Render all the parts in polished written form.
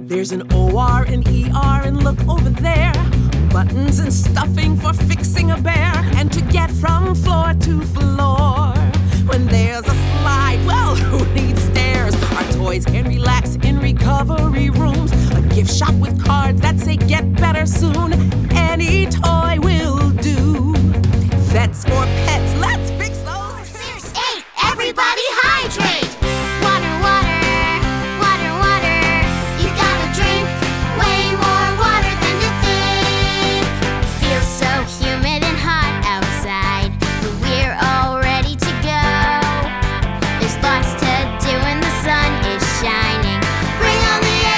There's an OR and ER, and look over there. Buttons and stuffing for fixing a bear, and to get from floor to floor. When there's a slide, well, who needs stairs? Our toys can relax in recovery rooms. A gift shop with cards that say get better soon. Any toy will do. Vets or pets, let's fix those. Hey, everybody hydrate! Water, water, water, water. You gotta drink way more water than you think. Feels so humid and hot outside, but we're all ready to go. There's lots to do and the sun is shining. Bring on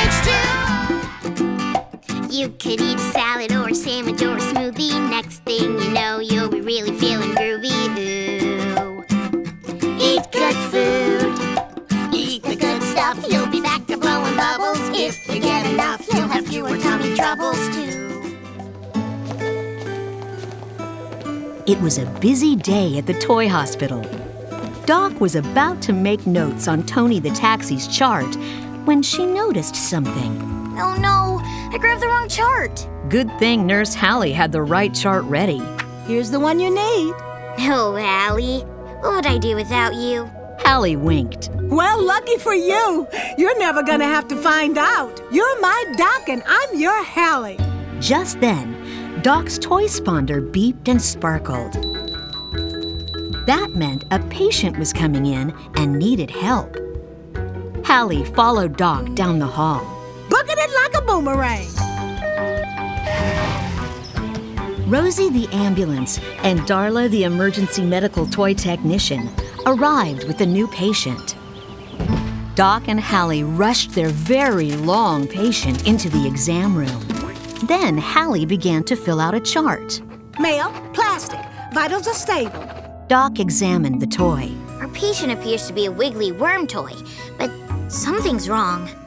the H2! You could eat a salad or a sandwich or a smoothie. Next thing you know, you'll be really feeling groovy. Ooh. Eat good food. Eat the good stuff. You'll be back to blowing bubbles. If you get enough, you'll have fewer tummy troubles too. It was a busy day at the toy hospital. Doc was about to make notes on Tony the taxi's chart when she noticed something. Oh no, I grabbed the wrong chart. Good thing Nurse Hallie had the right chart ready. Here's the one you need. Oh, Allie, what would I do without you? Hallie winked. Well, lucky for you. You're never gonna have to find out. You're my Doc and I'm your Hallie. Just then, Doc's toy sponder beeped and sparkled. That meant a patient was coming in and needed help. Hallie followed Doc down the hall. Booking it like a boomerang. Rosie the ambulance and Darla the emergency medical toy technician arrived with the new patient. Doc and Hallie rushed their very long patient into the exam room. Then Hallie began to fill out a chart. Male, plastic, vitals are stable. Doc examined the toy. Our patient appears to be a wiggly worm toy, but something's wrong.